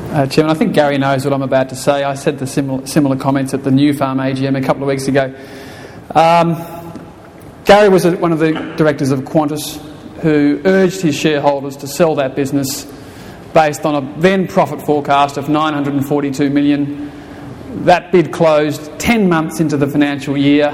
Chairman. I think Gary knows what I'm about to say. I said the similar comments at the New Farm AGM a couple of weeks ago. Gary was one of the directors of Qantas who urged his shareholders to sell that business based on a then profit forecast of $942 million. That bid closed 10 months into the financial year.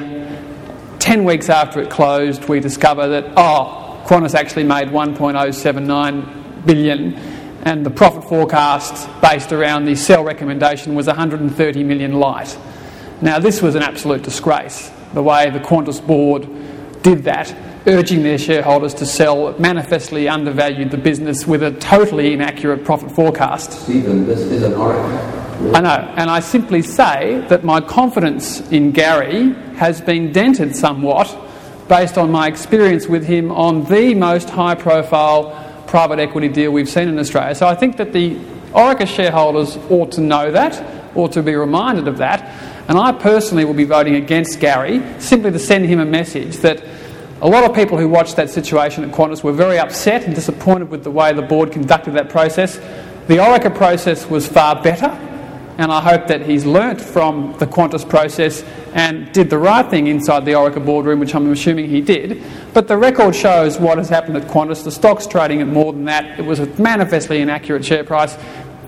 10 weeks after it closed, we discover that, Qantas actually made $1.079 billion, and the profit forecast based around the sell recommendation was $130 million light. Now, this was an absolute disgrace, the way the Qantas board did that, urging their shareholders to sell. It manifestly undervalued the business with a totally inaccurate profit forecast. Stephen, this is an oracle. I know, and I simply say that my confidence in Gary has been dented somewhat based on my experience with him on the most high-profile private equity deal we've seen in Australia. So I think that the Orica shareholders ought to know that, ought to be reminded of that, and I personally will be voting against Gary simply to send him a message that a lot of people who watched that situation at Qantas were very upset and disappointed with the way the board conducted that process. The Orica process was far better, and I hope that he's learnt from the Qantas process and did the right thing inside the Orica boardroom, which I'm assuming he did. But the record shows what has happened at Qantas. The stock's trading at more than that. It was a manifestly inaccurate share price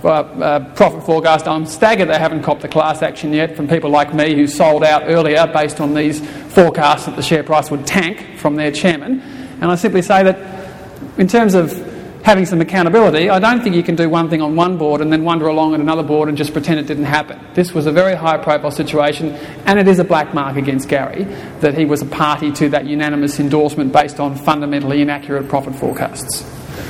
profit forecast. I'm staggered they haven't copped the class action yet from people like me who sold out earlier based on these forecasts that the share price would tank from their chairman. And I simply say that in terms of having some accountability, I don't think you can do one thing on one board and then wander along at another board and just pretend it didn't happen. This was a very high-profile situation, and it is a black mark against Gary that he was a party to that unanimous endorsement based on fundamentally inaccurate profit forecasts.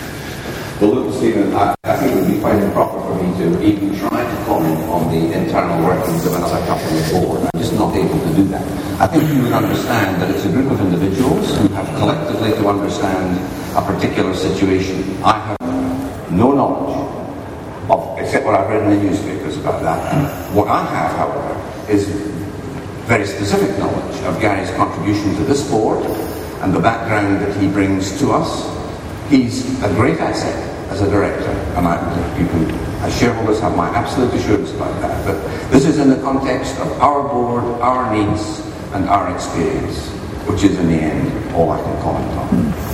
Well, look, Stephen, I think it would be quite improper for me to even try to comment on the internal workings of another company board. I'm just not able to do that. I think you would understand that it's a group of individuals who have collectively to understand a particular situation. I have no knowledge of, except what I've read in the newspapers about that. What I have, however, is very specific knowledge of Gary's contribution to this board and the background that he brings to us. He's a great asset as a director, and you can, as shareholders, have my absolute assurance about that. But this is in the context of our board, our needs, and our experience, which is in the end all I can comment on.